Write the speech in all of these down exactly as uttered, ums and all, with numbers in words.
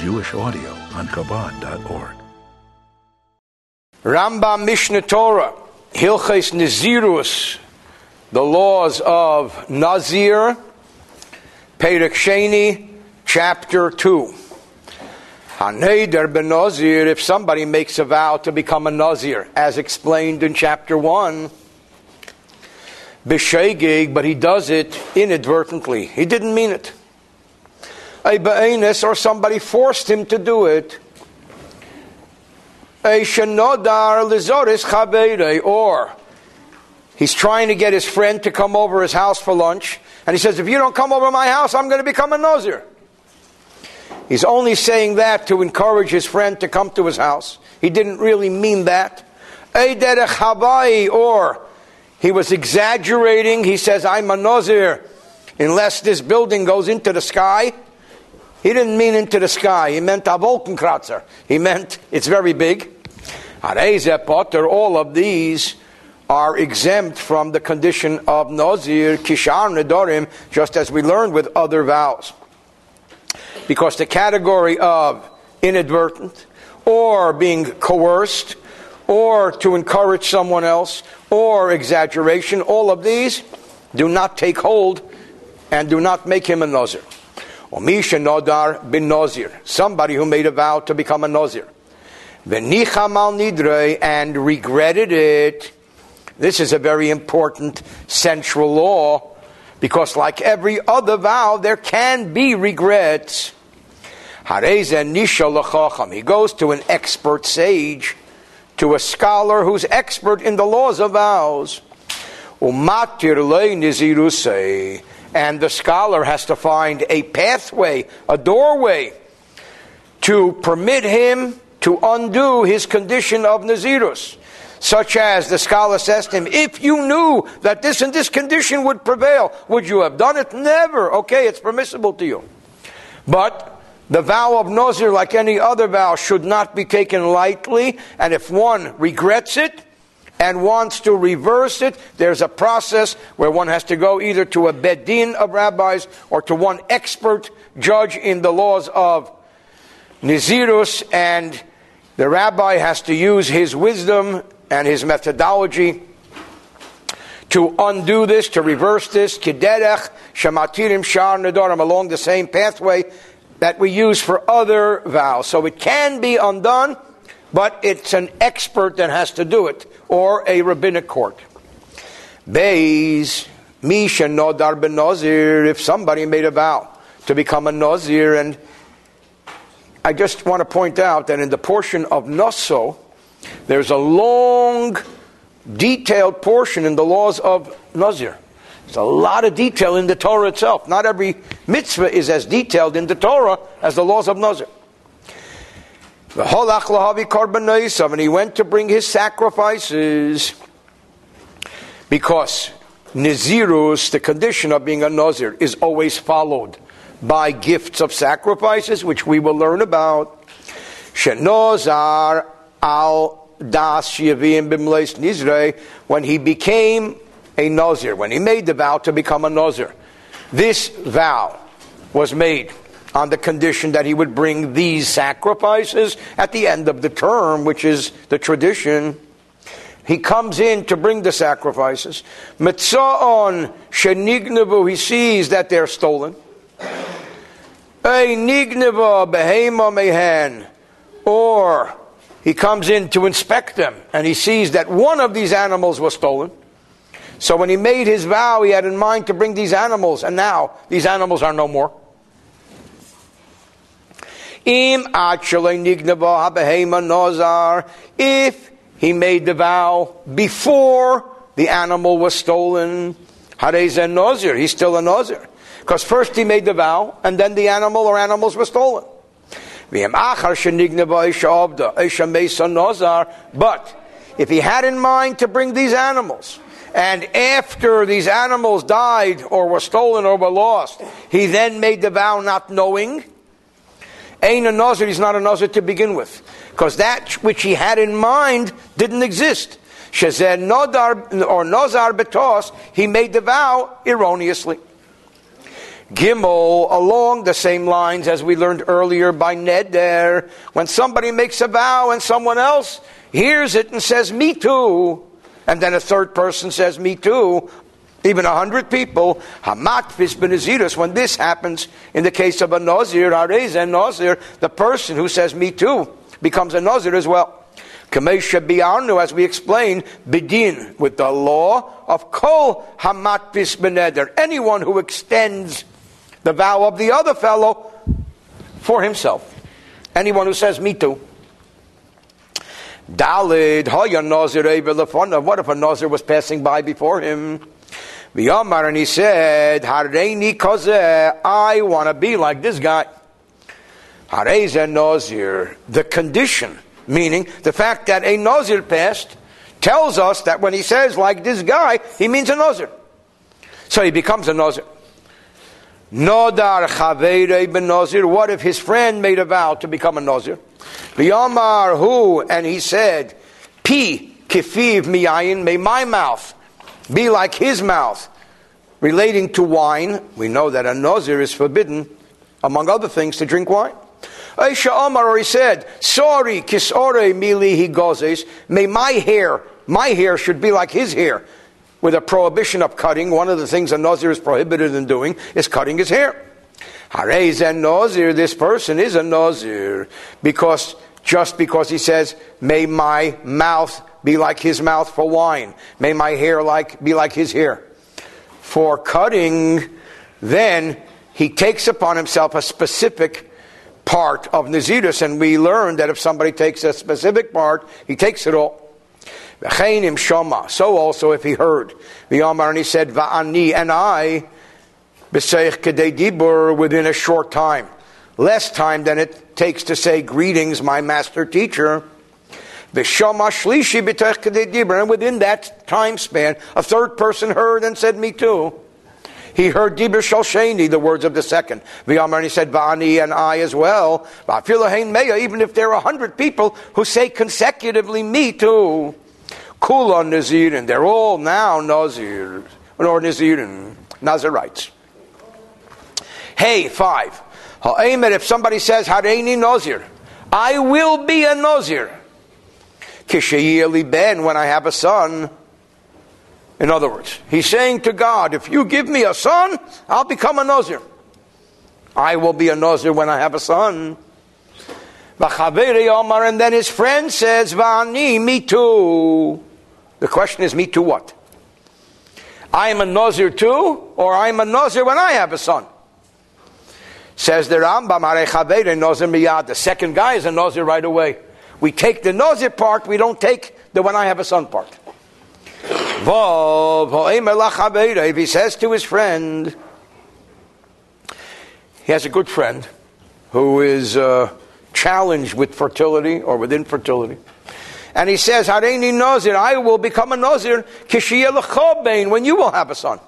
Jewish audio on Chabad dot org. Rambam Mishnah Torah, Hilchos Nazirus, the laws of Nazir, Perek Sheni, chapter two. Haneder ben Nazir, if somebody makes a vow to become a Nazir, as explained in chapter one, B'shegeg, but he does it inadvertently. He didn't mean it. A ba'enes, or somebody forced him to do it. A shenodar lizoris chabeirei, or he's trying to get his friend to come over his house for lunch, and he says, if you don't come over my house, I'm going to become a Nazir. He's only saying that to encourage his friend to come to his house. He didn't really mean that. A derech habai, or he was exaggerating. He says, I'm a Nazir unless this building goes into the sky. He didn't mean into the sky. He meant a Wolkenkratzer. He meant it's very big. All of these are exempt from the condition of Nazir, Kishar Nedorim, just as we learned with other vows. Because the category of inadvertent, or being coerced, or to encourage someone else, or exaggeration, all of these do not take hold and do not make him a Nazir. Or Misha Nodar bin Nazir, somebody who made a vow to become a Nazir. V'nicham al nidrei, and regretted it. This is a very important central law, because like every other vow, there can be regrets. He goes to an expert sage, to a scholar who's expert in the laws of vows. And the scholar has to find a pathway, a doorway, to permit him to undo his condition of Nazirus. Such as the scholar says to him, if you knew that this and this condition would prevail, would you have done it? Never. Okay, it's permissible to you. But the vow of Nazir, like any other vow, should not be taken lightly. And if one regrets it and wants to reverse it, there's a process where one has to go either to a bedin of rabbis or to one expert judge in the laws of Nazirus, and the rabbi has to use his wisdom and his methodology to undo this, to reverse this, kiderech shamatirim shar nedarim, along the same pathway that we use for other vows. So it can be undone, but it's an expert that has to do it, or a rabbinic court. Beis, Misha Nodar ben Nazir, if somebody made a vow to become a Nazir, and I just want to point out that in the portion of Naso, there's a long, detailed portion in the laws of Nazir. There's a lot of detail in the Torah itself. Not every mitzvah is as detailed in the Torah as the laws of Nazir. And he went to bring his sacrifices, because Nazirus, the condition of being a Nazir, is always followed by gifts of sacrifices, which we will learn about. Shenozar al das yevim b'mleis nizrei, when he became a Nazir, when he made the vow to become a Nazir. This vow was made on the condition that he would bring these sacrifices at the end of the term, which is the tradition. He comes in to bring the sacrifices. Mitza'on shenignevu, he sees that they're stolen. A nigneva behema mehen, or he comes in to inspect them and he sees that one of these animals was stolen. So when he made his vow, he had in mind to bring these animals, and now these animals are no more. Im nigneva behema nazar, if he made the vow before the animal was stolen, harei nazir, he's still a nazir. Because first he made the vow, and then the animal or animals were stolen. But if he had in mind to bring these animals, and after these animals died or were stolen or were lost, he then made the vow not knowing, ain't a nazir, he's not a nazir to begin with. Because that which he had in mind didn't exist. Shezeh nodar or nazar betos, he made the vow erroneously. Gimel, along the same lines as we learned earlier by Neder, when somebody makes a vow and someone else hears it and says, me too, and then a third person says, me too, even a hundred people, Hamatfis benazirus, when this happens in the case of a Nazir, Harez and Nazir, the person who says, me too, becomes a Nazir as well. Kamesha bi'arnu, as we explained, bidin, with the law of kol hamatfis beneder, anyone who extends the vow of the other fellow for himself. Anyone who says, me too. Dalid, haya nazir ever lefonav. What if a nazir was passing by before him? V'yamar, and he said, hareini kozeh, I want to be like this guy. Harez nazir, the condition, meaning the fact that a nazir passed, tells us that when he says like this guy, he means a nazir. So he becomes a nazir. Nodar chaveirei ben nazir. What if his friend made a vow to become a nazir? V'yamar hu, and he said, Pi kifiv miyayin, may my mouth be like his mouth. Relating to wine, we know that a nazir is forbidden, among other things, to drink wine. Aisha Amar, or he said, sorry, kisore milihi gozes, may my hair, my hair should be like his hair. With a prohibition of cutting, one of the things a nazir is prohibited in doing is cutting his hair. Harez and nazir, this person is a nazir, because just because he says, may my mouth be like his mouth for wine, may my hair like be like his hair for cutting, then he takes upon himself a specific part of Nazirus, and we learned that if somebody takes a specific part, he takes it all. So also if he heard, and he said, Va'ani, and I, within a short time, less time than it takes to say, greetings, my master teacher. And within that time span, a third person heard and said, me too. He heard Dibur Shalsheni, the words of the second. And he said, Va'ani, and I as well. Even if there are a hundred people who say consecutively, me too. Kula Nazirin, they're all now Nazir, or Nazirin, Nazirites. Hey, five. Ha'emer, if somebody says, Hareini Nazir, I will be a Nazir. Kishayili ben, when I have a son. In other words, he's saying to God, if you give me a son, I'll become a Nazir. I will be a Nazir when I have a son. And then his friend says, Va'ani, me too. The question is, me too what? I am a Nazir too, or I am a Nazir when I have a son? Says the Rambam, the second guy is a Nazir right away. We take the Nazir part, we don't take the when I have a son part. If he says to his friend, he has a good friend who is uh, challenged with fertility or with infertility, and he says, Hareini Nazir, I will become a Nazir when you will have a son.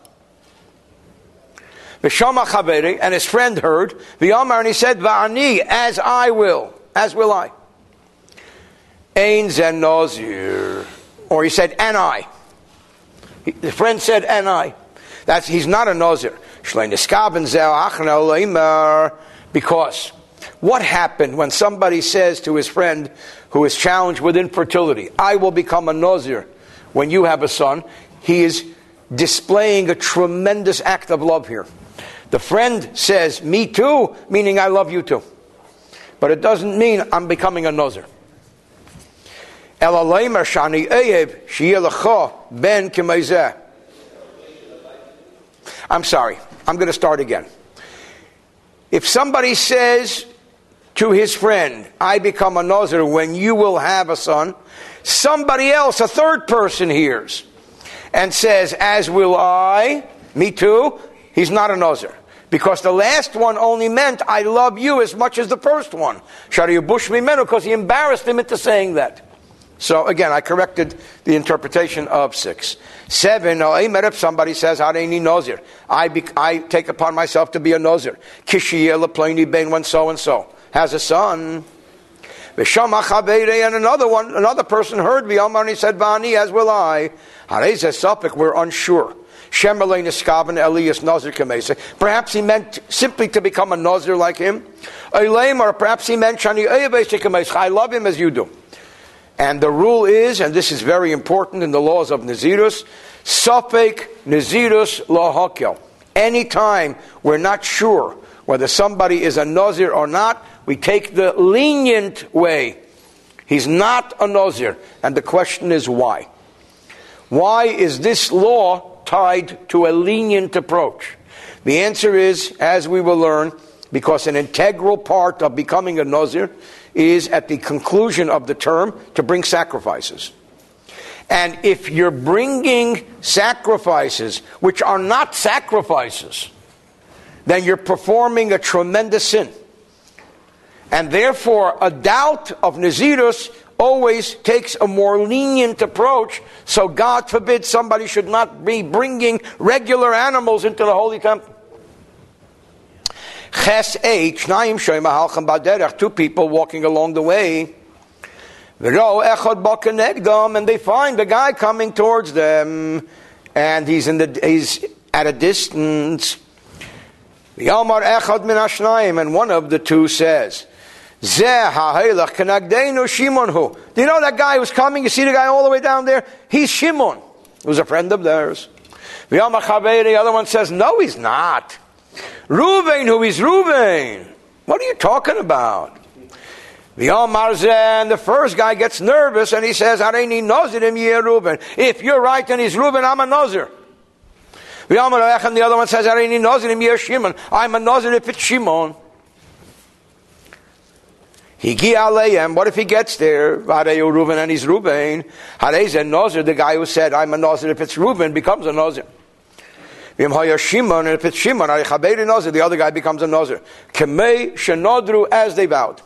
And his friend heard, and he said, Va'ani, as I will, as will I. Ein zen Nazir, or he said, and I. He, the friend said, and I. That's, he's not a Nazir. Because what happened when somebody says to his friend who is challenged with infertility, I will become a Nazir when you have a son? He is displaying a tremendous act of love here. The friend says, me too, meaning I love you too. But it doesn't mean I'm becoming a Nazir. I'm sorry, I'm going to start again. If somebody says to his friend, I become a Nazir when you will have a son, somebody else, a third person, hears and says, as will I, me too, he's not a Nazir. Because the last one only meant, I love you as much as the first one. Because he embarrassed him into saying that. So again, I corrected the interpretation of six. Seven, if somebody says, Hareini Nazir, I, be, I take upon myself to be a Nazir. Kishiyah lepleni ben, when so-and-so has a son. And another one, another person heard me, and he said, Vani, as will I. We're unsure. Perhaps he meant simply to become a Nazir like him. Or perhaps he meant, I love him as you do. And the rule is, and this is very important in the laws of Nazirus, Safek Nazirus Lahakel. Anytime we're not sure whether somebody is a Nazir or not, we take the lenient way. He's not a Nazir. And the question is why? Why is this law tied to a lenient approach? The answer is, as we will learn, because an integral part of becoming a Nazir is at the conclusion of the term to bring sacrifices. And if you're bringing sacrifices which are not sacrifices, then you're performing a tremendous sin. And therefore, a doubt of Nazirus always takes a more lenient approach, so God forbid somebody should not be bringing regular animals into the Holy Temple. Ches H, two people walking along the way, and they find the guy coming towards them, and he's in the he's at a distance. And one of the two says, do you know that guy who's coming? You see the guy all the way down there? He's Shimon, who's a friend of theirs. The other one says, no, he's not. Reuven, who is Reuven? What are you talking about? And the first guy gets nervous and he says, if you're right and he's Reuven, I'm a Nazir. And the other one says, I'm a Nazir if it's Shimon. What if he gets there? Reuven and he's Reuven. The guy who said, I'm a Nazir if it's Reuven, becomes a Nazir. Shimon, and if it's Shimon, the other guy becomes a Nazir. As they vowed.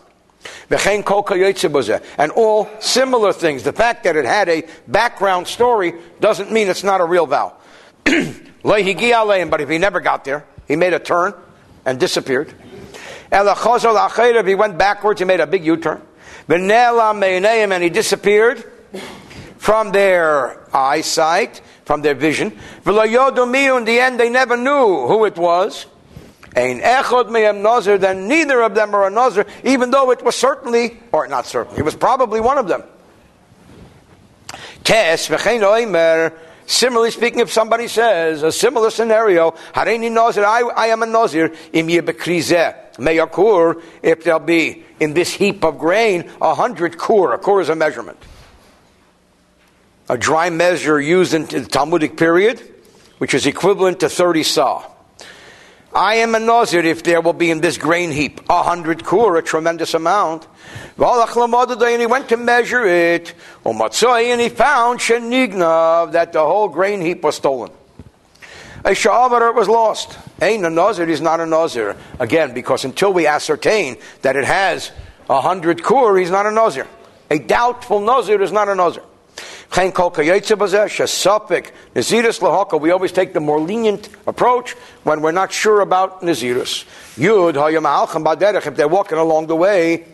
And all similar things. The fact that it had a background story doesn't mean it's not a real vow. But if he never got there, he made a turn and disappeared. If he went backwards, he made a big U-turn. And he disappeared from their eyesight, from their vision. In the end, they never knew who it was. Then neither of them are a Nazir, even though it was certainly, or not certainly, it was probably one of them. Similarly speaking, if somebody says a similar scenario, I, I am a Nazir, if there'll be in this heap of grain a hundred kur. A kur is a measurement, a dry measure used in the Talmudic period, which is equivalent to thirty sa. I am a Nazir if there will be in this grain heap a hundred kur, a tremendous amount. And he went to measure it, and he found that the whole grain heap was stolen. A sha'avar, it was lost. Ain't a Nazir, he's not a Nazir. Again, because until we ascertain that it has a hundred kur, he's not a Nazir. A doubtful Nazir is not a Nazir. We always take the more lenient approach when we're not sure about Nazirus. Yud, if they're walking along the way,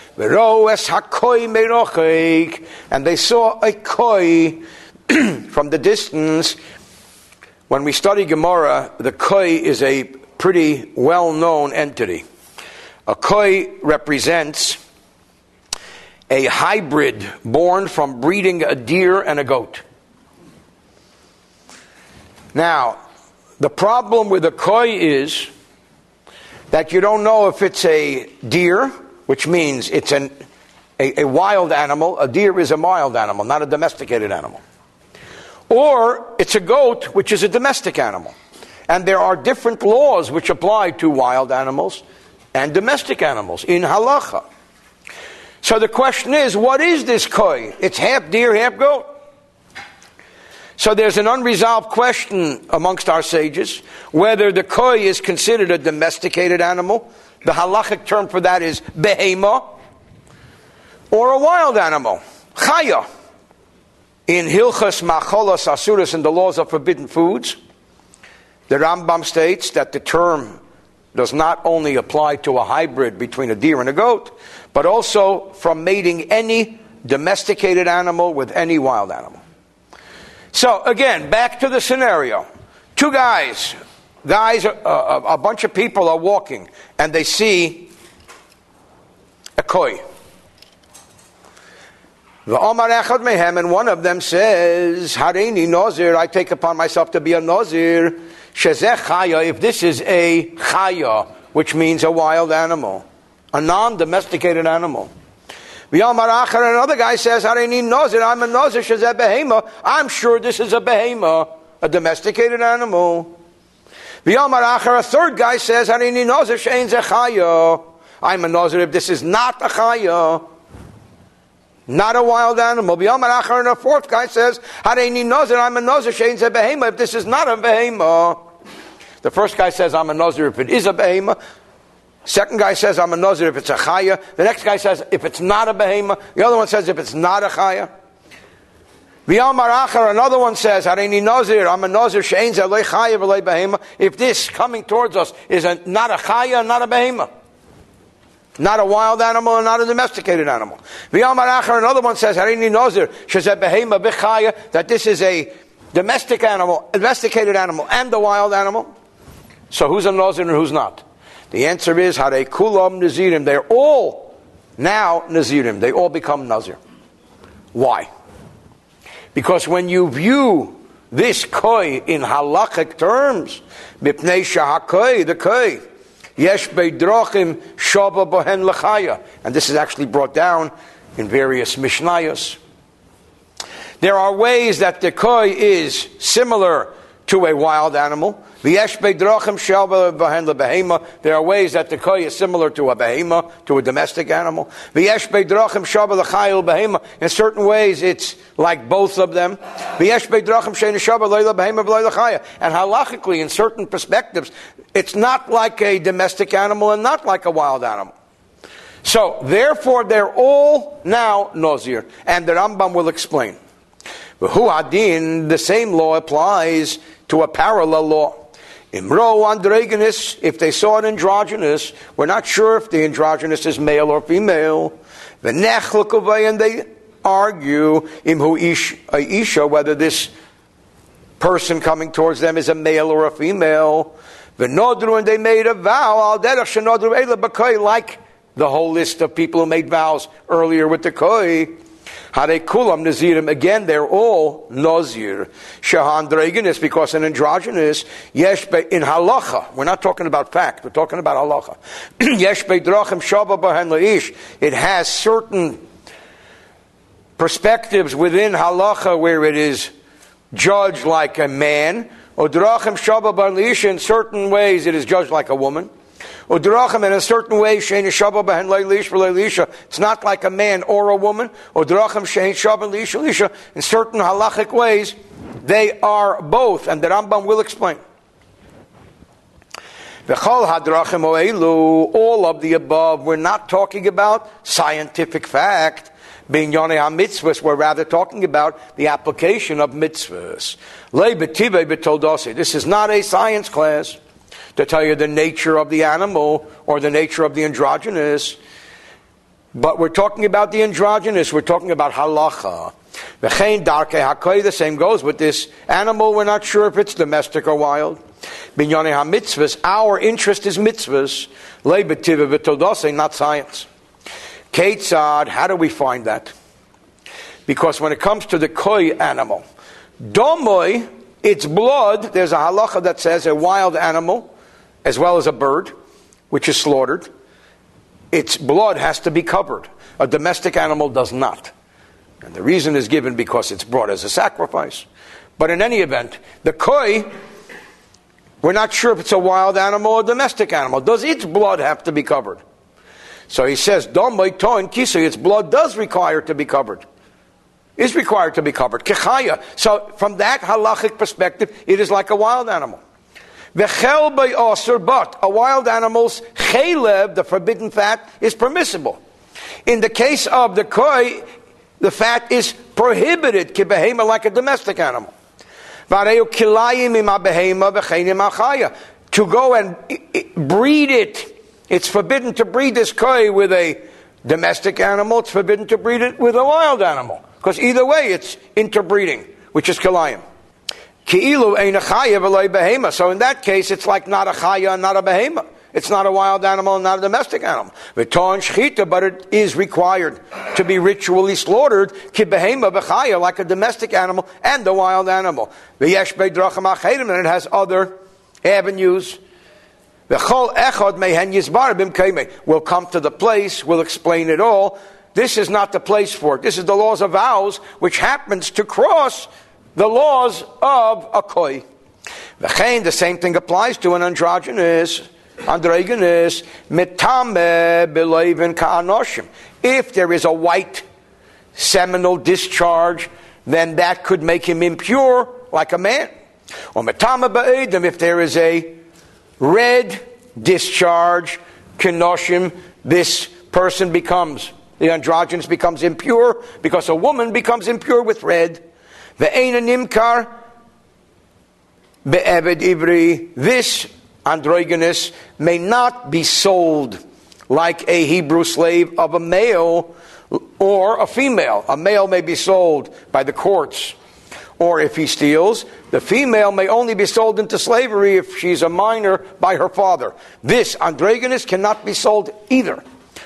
and they saw a koi from the distance. When we study Gemara, the koi is a pretty well-known entity. A koi represents a hybrid born from breeding a deer and a goat. Now, the problem with a koi is that you don't know if it's a deer, which means it's an, a, a wild animal. A deer is a wild animal, not a domesticated animal. Or it's a goat, which is a domestic animal. And there are different laws which apply to wild animals and domestic animals in halacha. So the question is, what is this koi? It's half deer, half goat. So there's an unresolved question amongst our sages, whether the koi is considered a domesticated animal. The halachic term for that is behema, or a wild animal, chaya. In Hilchas Macholas Asuras, in the laws of forbidden foods, the Rambam states that the term does not only apply to a hybrid between a deer and a goat, but also from mating any domesticated animal with any wild animal. So again, back to the scenario. Two guys, guys, uh, a bunch of people are walking, and they see a koi. And one of them says, Hareini Nazir, I take upon myself to be a Nazir. Shezeh chaya, if this is a chaya, which means a wild animal, a non-domesticated animal. Another guy says, Hareini Nazir, I'm a Nazir, Shezeh behema. I'm sure this is a behema, a domesticated animal. A third guy says, Hareini Nazir, she'ein zeh chaya. I'm a Nazir if this is not a chaya, not a wild animal. And a fourth guy says, Hareini Nazir, I'm a Nazir, she'ein zeh behema, if this is not a behema. The first guy says, I'm a Nazir if it is a behema. Second guy says, I'm a Nazir if it's a chaya. The next guy says, if it's not a behema. The other one says, if it's not a chaya. Another one says, Hareini Nazir, I'm a Nazir, she'ein zeh lo chaya v'lo behema. If this coming towards us is a, not a chaya, not a behema. Not a wild animal and not a domesticated animal. Another one says, Hareini Nazir, shezeh behema b'chaya, that this is a domestic animal, domesticated animal, and a wild animal. So who's a Nazir and who's not? The answer is, Hare kulam nazirim. They're all now nazirim. They all become nazir. Why? Because when you view this koi in halachic terms, mipnei shahakoi, the koi, yesh beidrochim shaba bohen lechaya, and this is actually brought down in various mishnayos. There are ways that the koi is similar to a wild animal. There are ways that the koi is similar to a behema, to a domestic animal. In certain ways, it's like both of them. And halachically, in certain perspectives, it's not like a domestic animal and not like a wild animal. So, therefore, they're all now nazir. And the Rambam will explain. The same law applies to a parallel law. Imro androgynous, if they saw an androgynous, we're not sure if the androgynous is male or female. And they argue imhu isha, whether this person coming towards them is a male or a female. And they made a vow, like the whole list of people who made vows earlier with the koi. Hare kulam nazirim, again they're all nazir. Shahandreginus, because an androgynous, yesh in halacha, we're not talking about fact, we're talking about halacha. Yesh bedrachim shaba bahen leish, it has certain perspectives within halacha where it is judged like a man, or drachim shaba bahen leish, in certain ways it is judged like a woman. Udrachim, in a certain way, shein shaba behen leilish v'leilisha. It's not like a man or a woman. Udrachim shein shaba leisha lisha. In certain halachic ways, they are both, and the Rambam will explain. V'chol hadrachim oelu, all of the above. We're not talking about scientific fact. Binyonei ha-mitzvahs, we're rather talking about the application of mitzvahs. Lei b'tivei b'toldasi. This is not a science class to tell you the nature of the animal or the nature of the androgynous. But we're talking about the androgynous. We're talking about halacha. V'chein darkei hakoi, the same goes with this animal. We're not sure if it's domestic or wild. Binyonei ha-mitzvahs, our interest is mitzvahs. Lei b'tivei b'toldasi, not science. Ketzad, how do we find that? Because when it comes to the koi animal, domoi, its blood, there's a halacha that says a wild animal, as well as a bird, which is slaughtered, its blood has to be covered. A domestic animal does not. And the reason is given because it's brought as a sacrifice. But in any event, the koi, we're not sure if it's a wild animal or a domestic animal. Does its blood have to be covered? So he says, Domoi toin kisei, its blood does require to be covered. Is required to be covered. Kechaya. So from that halachic perspective, it is like a wild animal. V'chel b'osur, but a wild animal's chelev, the forbidden fat, is permissible. In the case of the koi, the fat is prohibited, kibehema, like a domestic animal. V'areu kilayim ima behema v'cheinim achaya. To go and breed it, it's forbidden to breed this koi with a domestic animal, it's forbidden to breed it with a wild animal. Because either way, it's interbreeding, which is kilayim. Ki'ilu ein a chaya v'lo behema. So in that case, it's like not a chaya and not a behema. It's not a wild animal and not a domestic animal. V'ton shchita, but it is required to be ritually slaughtered, ki behema v'chaya, like a domestic animal and a wild animal. V'yesh beidrachim acherim, and it has other avenues. V'chol echad mehen yizbar b'mkeimei. We'll come to the place, we'll explain it all. This is not the place for it. This is the laws of vows, which happens to cross the laws of a koi. V'chein, the same thing applies to an androgynous, androgynous, mitame b'leivin ka'anoshim. If there is a white seminal discharge, then that could make him impure, like a man. Or mitame ba'edim, if there is a red discharge, kenoshim, this person becomes, the androgynous becomes impure, because a woman becomes impure with red. Ve'eina nimkar be'eved ivri, this androgynous may not be sold like a Hebrew slave of a male or a female. A male may be sold by the courts, or if he steals, the female may only be sold into slavery if she's a minor by her father. This androgynous cannot be sold either.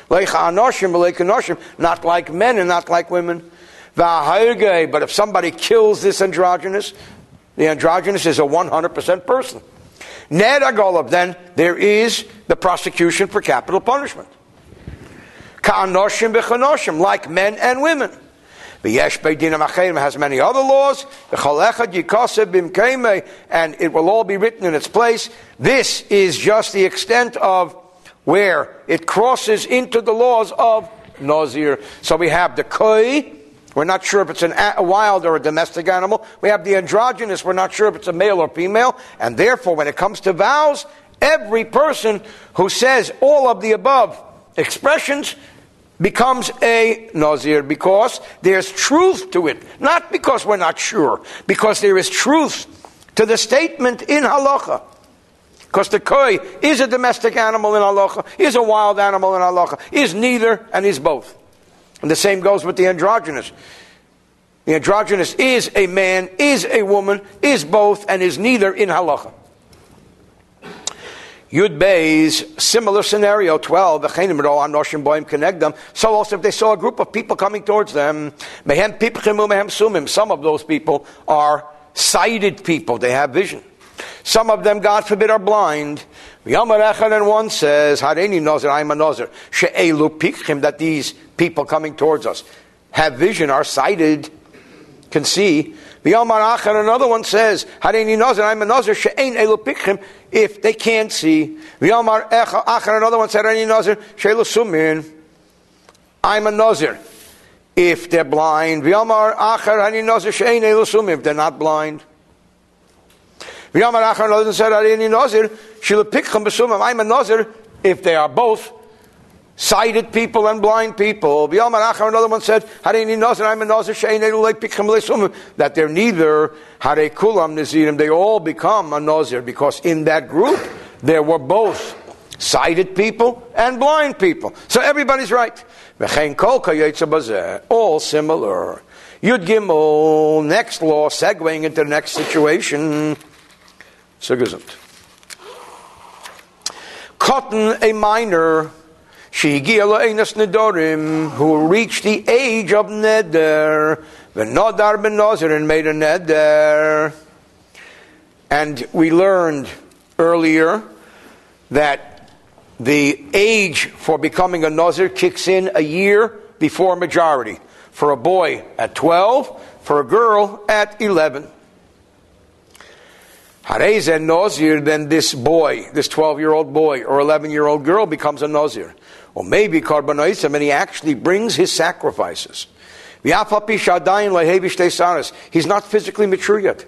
Not like men and not like women. But if somebody kills this androgynous, the androgynous is a one hundred percent person. Then there is the prosecution for capital punishment. Like men and women. V'yesh beidin ha'acherim has many other laws. V'chol echad yikaseh b'mkeimei, and it will all be written in its place. This is just the extent of where it crosses into the laws of Nazir. So we have the koi. We're not sure if it's an, a wild or a domestic animal. We have the androgynous. We're not sure if it's a male or female. And therefore, when it comes to vows, every person who says all of the above expressions becomes a Nazir, because there's truth to it. Not because we're not sure, because there is truth to the statement in halacha. Because the koi is a domestic animal in halacha, is a wild animal in halacha, is neither and is both. And the same goes with the androgynous. The androgynous is a man, is a woman, is both, and is neither in halacha. Yud Bey's similar scenario, twelve. So also if they saw a group of people coming towards them, some of those people are sighted people, they have vision. Some of them, God forbid, are blind. And one says, that these people coming towards us have vision, are sighted, can see. Another one says, if they can't see. Another one said, I'm a nazir if they're blind. If they're not blind. Another one said, I'm a nazir if they are both sighted people and blind people. Another one said, I'm a nazir that they're neither. They all become a nazir, because in that group there were both sighted people and blind people. So everybody's right. All similar. Yud Gimel, next law, segueing into the next situation. So gesund. Cotton, a minor, who reached the age of neder, v'nodar ben nazir, and made a neder. And we learned earlier that the age for becoming a nazir kicks in a year before majority. For a boy at twelve, for a girl at eleven. Hareze nazir, then this boy, this twelve-year-old boy or eleven-year-old girl becomes a nazir. Or maybe karbonoisem, and he actually brings his sacrifices. He's not physically mature yet.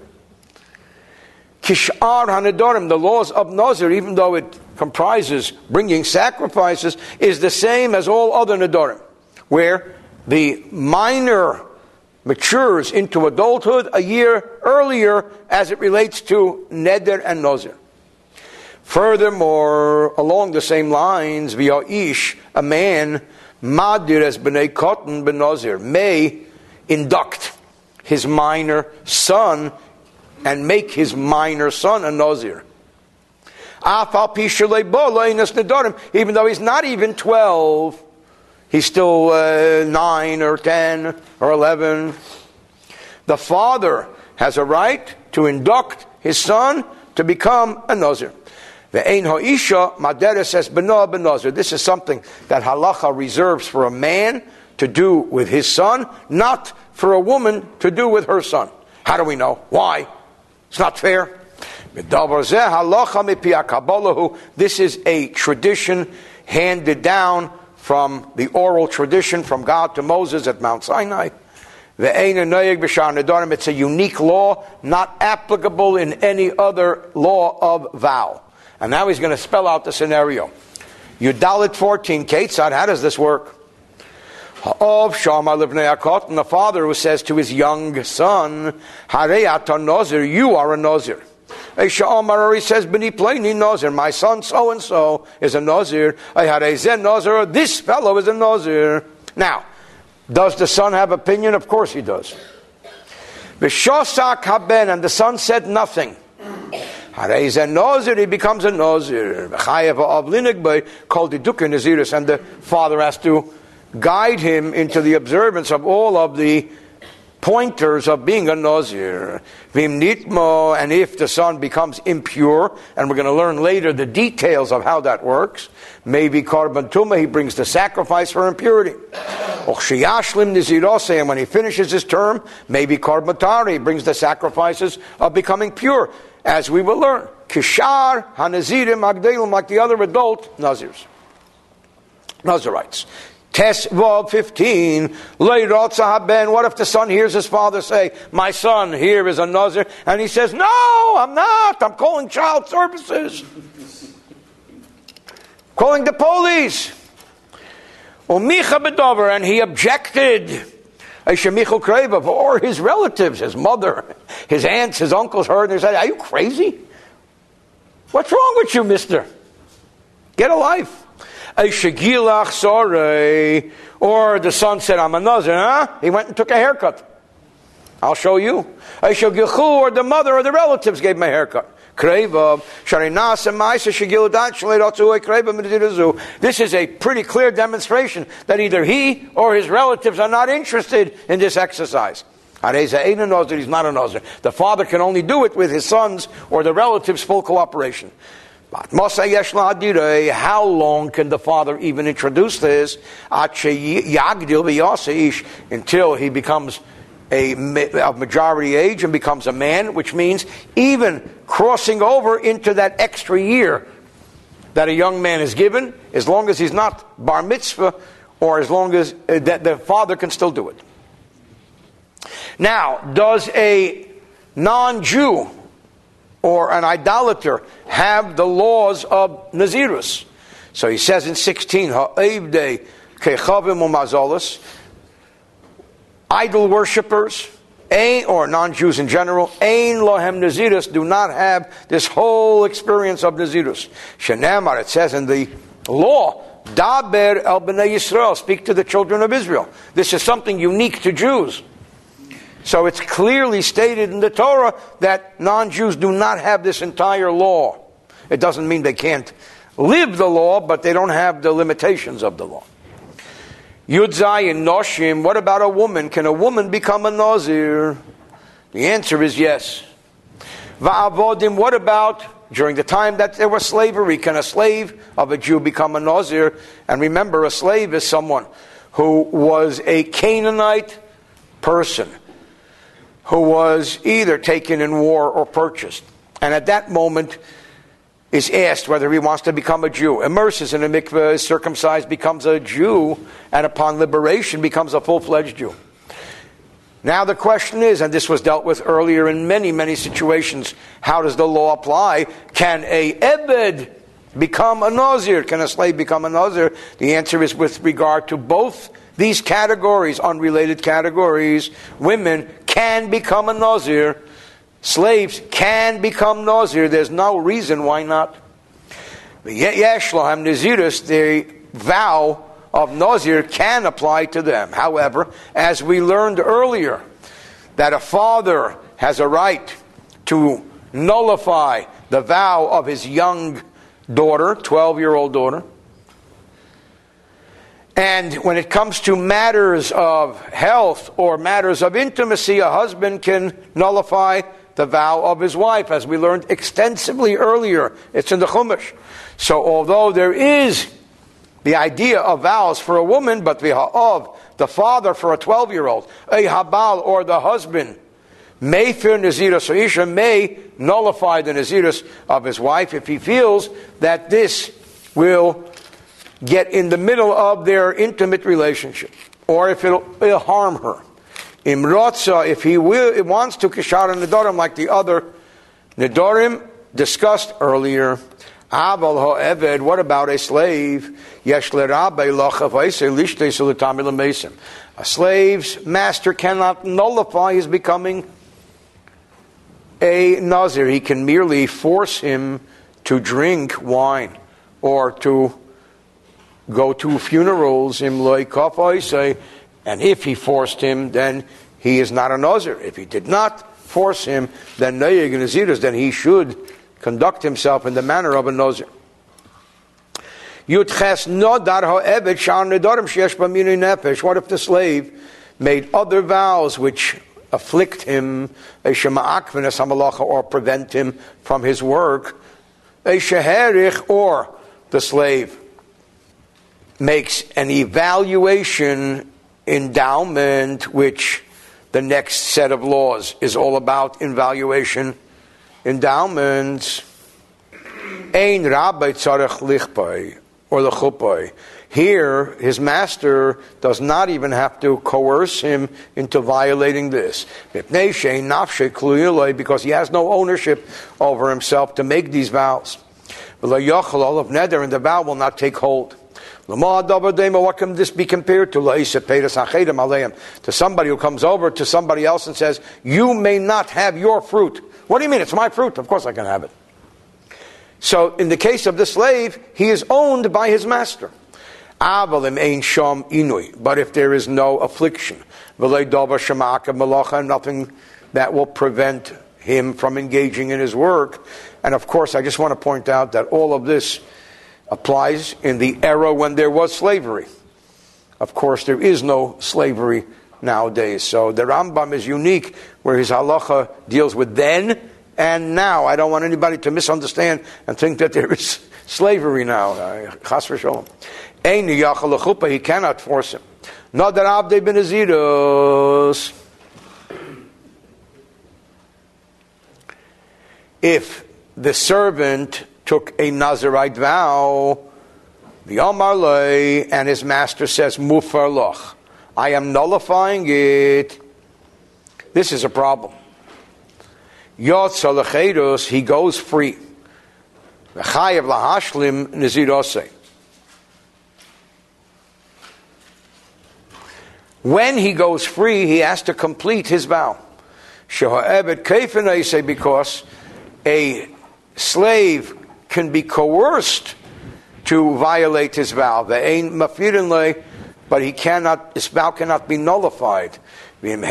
Kishar hanedorim, the laws of nazir, even though it comprises bringing sacrifices, is the same as all other nedorim, where the minor matures into adulthood a year earlier as it relates to neder and nazir. Furthermore, along the same lines, v'ya'ish, a man, madir as b'nei kotten ben nazir, may induct his minor son and make his minor son a Nazir. Even though he's not even twelve, he's still uh, nine or ten or eleven. The father has a right to induct his son to become a Nazir. Ve'ein ha'isha maderes es beno ben-Nazir. This is something that halacha reserves for a man to do with his son, not for a woman to do with her son. How do we know? Why? It's not fair. This is a tradition handed down from the oral tradition from God to Moses at Mount Sinai. It's a unique law, not applicable in any other law of vow. And now he's going to spell out the scenario. Yudalit fourteen, Ketzad, how does this work? Of Shama Livnei Akot, and the father who says to his young son, Harei ata Nazir, you are a Nazir. Esha Omar, he says, B'ni Pleini Nazir, my son so and so is a Nazir. Harei Zen Nazir, this fellow is a Nazir. Now, does the son have opinion? Of course he does. V'shosak haben, and the son said nothing. Harei Zen Nazir, he becomes a Nazir. V'chayev of Linigbai called the Dukah Naziris, and the father has to guide him into the observance of all of the pointers of being a Nazir. Vim nitmo, and if the son becomes impure, and we're going to learn later the details of how that works, maybe Korban Tumah, he brings the sacrifice for impurity. Ochshiyashlim nizirose, and when he finishes his term, maybe Korban Tari, he brings the sacrifices of becoming pure, as we will learn. Kishar hanazirim agdelim, like the other adult Nazirs, Nazirites. Tes Vav fifteen, what if the son hears his father say, my son here is a Nazir, and he says, no, I'm not, I'm calling child services. Calling the police. And he objected. Or his relatives, his mother, his aunts, his uncles heard and they said, are you crazy? What's wrong with you, mister? Get a life. Or the son said, I'm a Nazir, huh? He went and took a haircut. I'll show you. Or the mother or the relatives gave him a haircut. This is a pretty clear demonstration that either he or his relatives are not interested in this exercise. He's not a Nazir. The father can only do it with his sons or the relatives' full cooperation. How long can the father even introduce this? Until he becomes a, of majority age and becomes a man, which means even crossing over into that extra year that a young man is given, as long as he's not bar mitzvah, or as long as uh, that the father can still do it. Now, does a non-Jew or an idolater have the laws of Nazirus? So he says in sixteen, Ha'evdei kechavim u'mazolos, idol worshippers, or non-Jews in general, ein lohem Nazirus, do not have this whole experience of Nazirus. Shenemar, it says in the law, Daber el b'nei Yisrael, speak to the children of Israel. This is something unique to Jews. So it's clearly stated in the Torah that non-Jews do not have this entire law. It doesn't mean they can't live the law, but they don't have the limitations of the law. Yudzai and Noshim, what about a woman? Can a woman become a Nazir? The answer is yes. Va'avodim, what about during the time that there was slavery? Can a slave of a Jew become a Nazir? And remember, a slave is someone who was a Canaanite person, who was either taken in war or purchased. And at that moment is asked whether he wants to become a Jew. Immerses in a mikveh, is circumcised, becomes a Jew, and upon liberation becomes a full-fledged Jew. Now the question is, and this was dealt with earlier in many, many situations, how does the law apply? Can a Ebed become a Nazir? Can a slave become a Nazir? The answer is with regard to both these categories, unrelated categories. Women can become a Nazir. Slaves can become Nazir. There's no reason why not. Yesh lahem Nazirus, the vow of Nazir can apply to them. However, as we learned earlier, that a father has a right to nullify the vow of his young daughter, twelve-year-old daughter. And when it comes to matters of health or matters of intimacy, a husband can nullify the vow of his wife, as we learned extensively earlier. It's in the Chumash. So although there is the idea of vows for a woman, but the of the father for a twelve-year-old, a habal or the husband, may fear Naziris or Isha, may nullify the Naziris of his wife if he feels that this will get in the middle of their intimate relationship, or if it'll, it'll harm her. Imrotza, if he will, it wants to kishara nedarim like the other nedarim discussed earlier. Aval ha'eved, what about a slave? Yesh lerabei lachavayse lishtei sulatami l'meisim. A slave's master cannot nullify his becoming a nazir. He can merely force him to drink wine or to go to funerals. And if he forced him, then he is not a nazir. If he did not force him, then then he should conduct himself in the manner of a nazir. What if the slave made other vows which afflict him, or prevent him from his work, or the slave makes an evaluation endowment, which the next set of laws is all about evaluation endowments. Ein rabbi tzarech lichpai, or the chupai. Here, his master does not even have to coerce him into violating this, because he has no ownership over himself to make these vows. And the vow will not take hold. What can this be compared to? To somebody who comes over to somebody else and says, you may not have your fruit. What do you mean? It's my fruit. Of course I can have it. So in the case of the slave, he is owned by his master. But if there is no affliction, nothing that will prevent him from engaging in his work. And of course, I just want to point out that all of this applies in the era when there was slavery. Of course, there is no slavery nowadays. So the Rambam is unique, where his halacha deals with then and now. I don't want anybody to misunderstand and think that there is slavery now. Chas v'sholom. Ein yachal lechupa, he cannot force him. Nadar abdei ben Naziros. If the servant took a Nazirite vow, the Amar Lei, and his master says, Mufar loch, I am nullifying it. This is a problem. Yotza lechedos, he goes free. V'chayev lahashlim nazirosei. When he goes free, he has to complete his vow. Sheho'ebed keifen, because a slave can be coerced to violate his vow. But he cannot, his vow cannot be nullified. And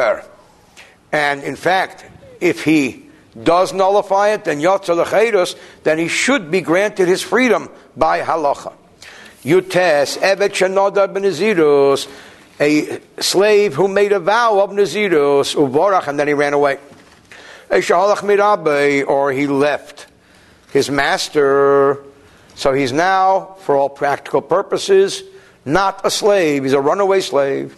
in fact, if he does nullify it, then then he should be granted his freedom by halacha. Yutes evet shenoda b'nazirus, a slave who made a vow of nazirus uvorach, and then he ran away. Or he left his master, so he's now, for all practical purposes, not a slave. He's a runaway slave.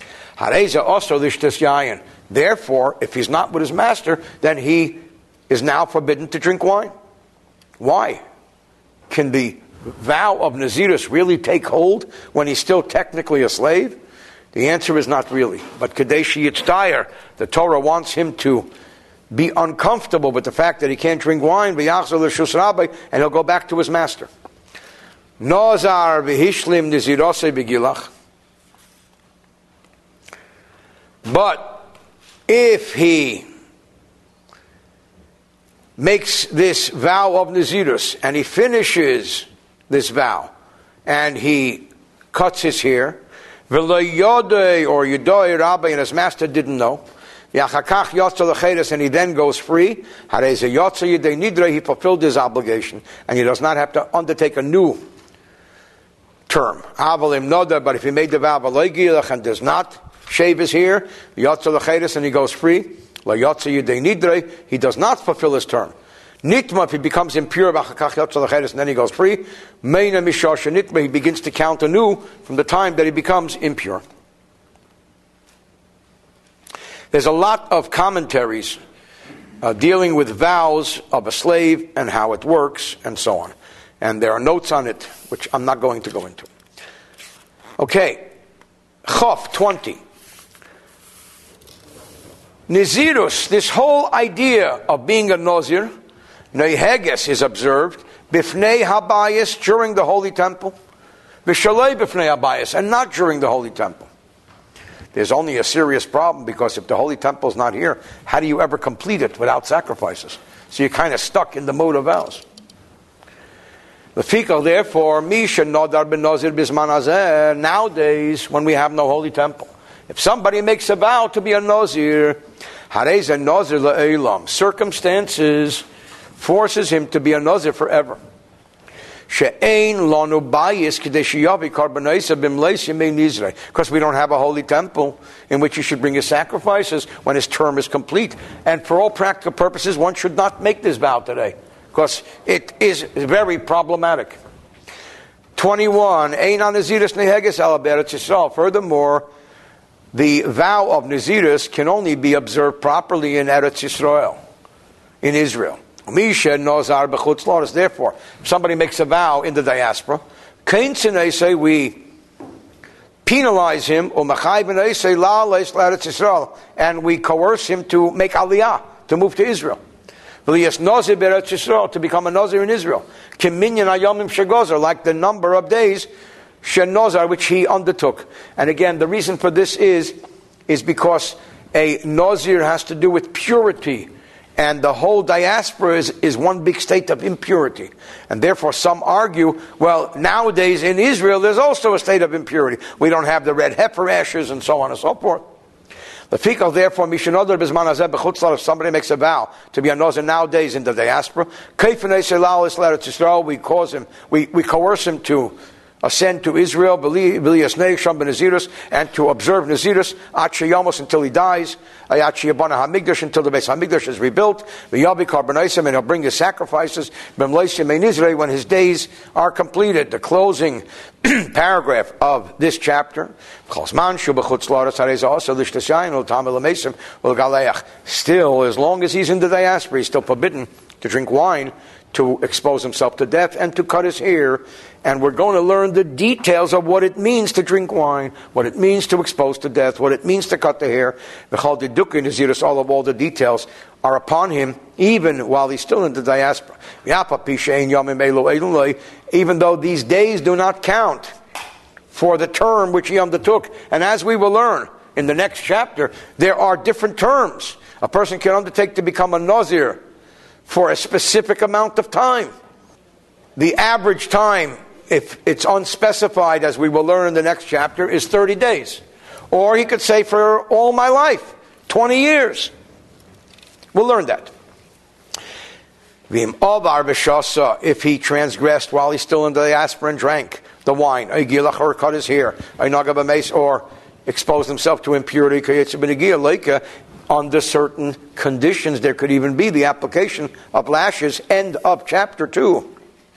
Therefore, if he's not with his master, then he is now forbidden to drink wine. Why? Can the vow of Nazirus really take hold when he's still technically a slave? The answer is not really. But Kadeshi Yitzdayer, the Torah wants him to be uncomfortable with the fact that he can't drink wine, and he'll go back to his master. Nozar v'hishlim nazirose begilach. But if he makes this vow of Nazirus and he finishes this vow and he cuts his hair, or Yodoi Rabbi, and his master didn't know, Yachakach yotza lecheres, and he then goes free. Hareze yotza yedei nidre, he fulfilled his obligation, and he does not have to undertake a new term. Avalim noda, but if he made the vow v'loigilach and does not shave his hair, yotza lecheres, and he goes free. La yotza yedei nidre, he does not fulfill his term. Nitma, if he becomes impure, v'achakach yotza lecheres, and then he goes free. Meina mishasha nitma, he begins to count anew from the time that he becomes impure. There's a lot of commentaries uh, dealing with vows of a slave and how it works and so on. And there are notes on it, which I'm not going to go into. Okay, Chof twenty. Nizirus, this whole idea of being a Nazir, Neheges is observed, Bifnei Habayis, during the Holy Temple, Vishalei Bifnei Habayis, and not during the Holy Temple. There's only a serious problem, because if the Holy Temple is not here, how do you ever complete it without sacrifices? So you're kind of stuck in the mode of vows. The Fikal, therefore, Misha Nodar ben Nazir Bisman Hazeh, nowadays, when we have no Holy Temple, if somebody makes a vow to be a Nazir, Harez a Nazir Le'elam, circumstances forces him to be a Nazir forever. Because we don't have a holy temple in which he should bring his sacrifices when his term is complete. And for all practical purposes, one should not make this vow today, because it is very problematic. twenty-one. Furthermore, the vow of Naziris can only be observed properly in Eretz Yisrael, in Israel. Therefore, if somebody makes a vow in the diaspora, we penalize him, and we coerce him to make aliyah, to move to Israel. To become a Nazir in Israel. Like the number of days which he undertook. And again, the reason for this is, is because a Nazir has to do with purity. And the whole diaspora is, is one big state of impurity. And therefore some argue, well, nowadays in Israel there's also a state of impurity. We don't have the red heifer ashes and so on and so forth. The Fikal, therefore, Mishanodar Bisman Hazeh B'chutzlar, if somebody makes a vow to be a Nazir nowadays in the diaspora, we cause him, we, we coerce him to ascend to Israel, and to observe Nazirus, until he dies, until the Beis Hamikdash is rebuilt, and he'll bring his sacrifices when his days are completed. The closing paragraph of this chapter, still, as long as he's in the diaspora, he's still forbidden to drink wine, to expose himself to death, and to cut his hair. And we're going to learn the details of what it means to drink wine, what it means to expose to death, what it means to cut the hair. All of all the details are upon him, even while he's still in the diaspora. Even though these days do not count for the term which he undertook. And as we will learn in the next chapter, there are different terms. A person can undertake to become a Nazir for a specific amount of time. The average time, if it's unspecified, as we will learn in the next chapter, is thirty days. Or he could say for all my life, twenty years. We'll learn that. If he transgressed while he's still in the diaspora and drank the wine, or cut his hair, or exposed himself to impurity, under certain conditions, there could even be the application of lashes. End of chapter two.